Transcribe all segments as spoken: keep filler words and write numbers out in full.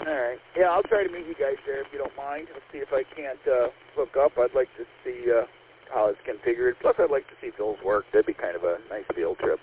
All right. Yeah, I'll try to meet you guys there if you don't mind. Let's see if I can't uh, hook up. I'd like to see uh, how it's configured. Plus, I'd like to see Phil's work. That'd be kind of a nice field trip.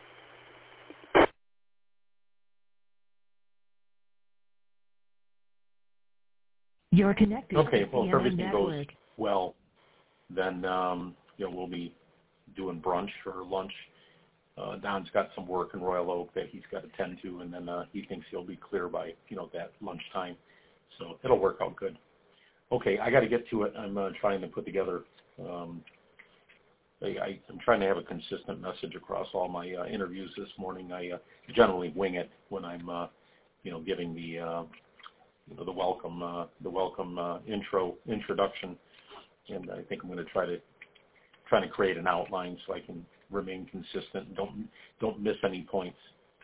You're connected. Okay. Well, if C N N everything Network. goes well, then um, you know we'll be doing brunch or lunch. Uh, Don's got some work in Royal Oak that he's got to tend to, and then uh, he thinks he'll be clear by you know that lunchtime. So it'll work out good. Okay, I got to get to it. I'm uh, trying to put together. Um, I, I, I'm trying to have a consistent message across all my uh, interviews this morning. I uh, generally wing it when I'm, uh, you know, giving the, uh, you know, the welcome, uh, the welcome uh, intro introduction, and I think I'm going to try to trying to create an outline so I can remain consistent and don't don't miss any points.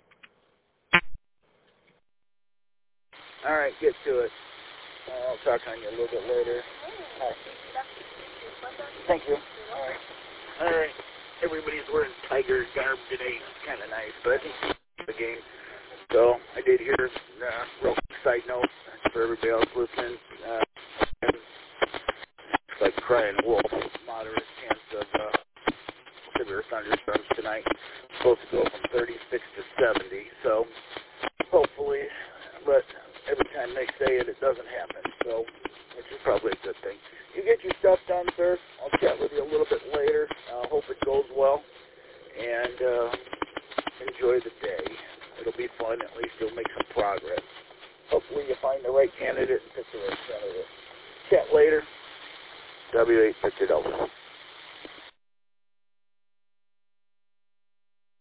All right, get to it. Uh, I'll talk on you a little bit later. All right. Thank you. All right. All right. Everybody's wearing Tiger garb today. It's kind of nice, but I think it's the game. So I did hear uh, real quick side note for everybody else listening. Uh, it's like crying wolf. Moderate chance of uh, severe thunderstorms tonight. Supposed to go from thirty-six to seventy. So hopefully, but every time they say it, it doesn't happen. So which is probably a good thing. You get your stuff done, sir. I'll chat with you a little bit later. I uh, hope it goes well, and uh, enjoy the day. It'll be fun. At least you'll make some progress. Hopefully you find the right candidate and pick the right candidate. Chat later. W eight Victor Delta.